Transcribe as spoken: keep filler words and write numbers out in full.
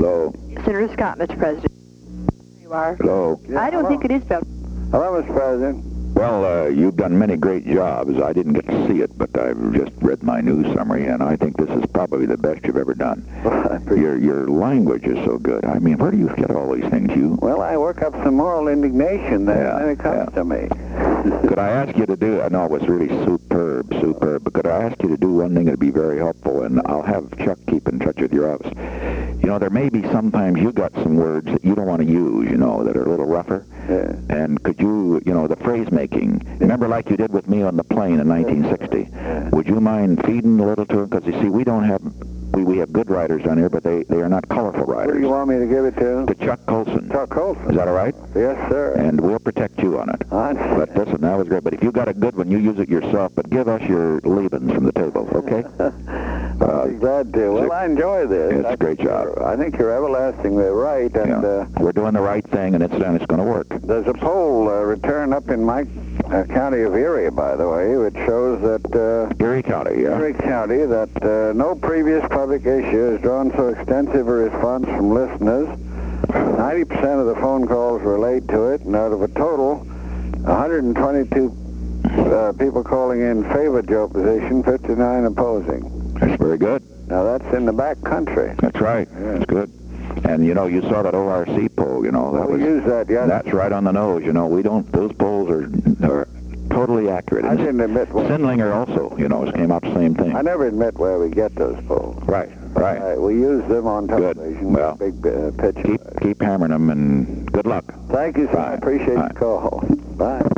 Hello. Senator Scott, Mister President. There you are. Hello. I don't think it is Bell. Hello, Mister President. Well, uh, you've done many great jobs. I didn't get to see it, but I've just read my news summary, and I think this is probably the best you've ever done. Your your language is so good. I mean, where do you get all these things? You? Well, I work up some moral indignation that Yeah, when it comes yeah. to me. Could I ask you to do, I know it was really superb, superb, but could I ask you to do one thing that would be very helpful, and I'll have Chuck keep in touch with your office. You know, there may be sometimes you got some words that you don't want to use, you know, that are a little rougher. Yeah. And could you, you know, the phrase making, remember like you did with me on the plane in nineteen sixty, Yeah. would you mind feeding a little to him? Because you see, we don't have, we, we have good writers on here, but they, they are not colorful Who do writers. you want me to give it to? To Chuck Colson. Chuck Colson. Is that all right? Yes, sir. And we'll protect you on it. I But listen, that was great. But if you got a good one, you use it yourself. But give us your leavings from the table, okay? I'll be glad to. Well, I enjoy this. It's I a great think job. you're- I think you're everlastingly right. And Yeah. uh, We're doing the right thing, and it's and it's going to work. there's a poll uh, return up in my uh, county of Erie, by the way, which shows that uh, Erie County, yeah. Erie County that uh, no previous public issue has drawn so extensive a response from listeners. ninety percent of the phone calls relate to it, and out of a total, one hundred twenty-two uh, people calling in favored your position, fifty-nine opposing. That's very good. Now, that's in the back country. That's right. Yeah. That's good. And, you know, you saw that O R C poll, you know. That We was, use that, yes. that's right on the nose, you know. We don't, those polls are, are totally accurate. I And didn't admit... Well, Sindlinger also, you know, came out the same thing. I never admit where we get those polls. Right, right. Uh, we use them on Good. television. Well, big uh, picture. Keep, keep hammering them, and good luck. Thank you, sir. I Bye. appreciate Bye. the call. Bye.